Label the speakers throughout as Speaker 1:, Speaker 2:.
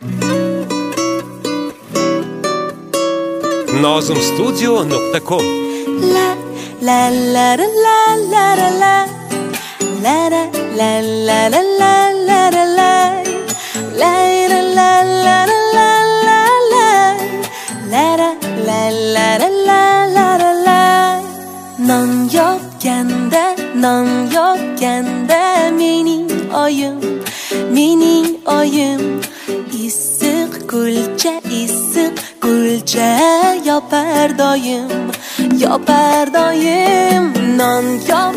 Speaker 1: Nozimstudio.com
Speaker 2: La la la la la la la la la la la la la la la la la la la la. Non yopganda mening oyim issiq kulcha yopar doim non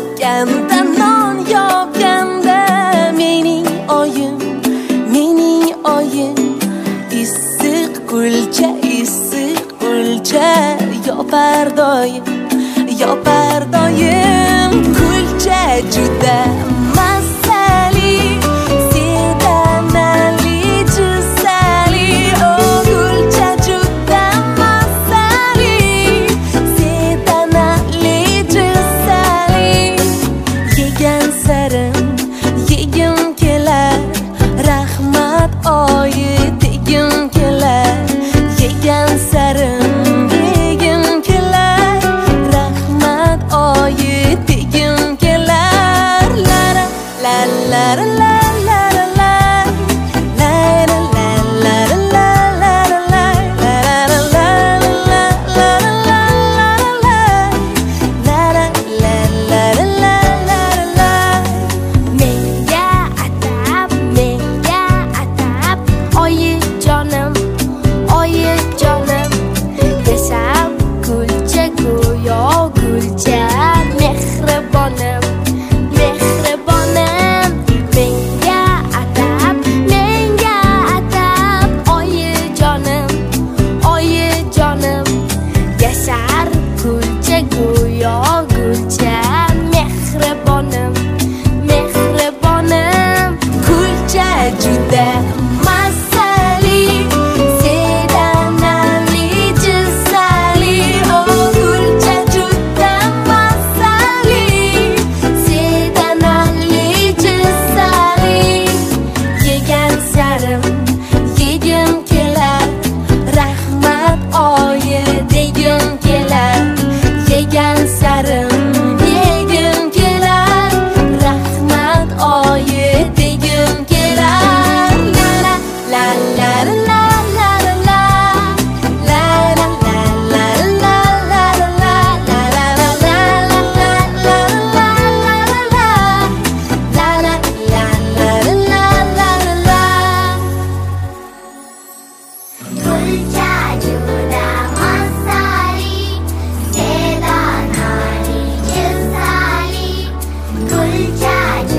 Speaker 2: yopganda mening oyim issiq kulcha yopar doim kulcha juda mazali sedanali juzali kulcha juda mazali sedanali juzali yegan sarim yegim kelar rahmat oyi degim kelar yegan sarim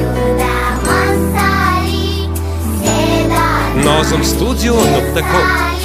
Speaker 1: Nozimstudio.com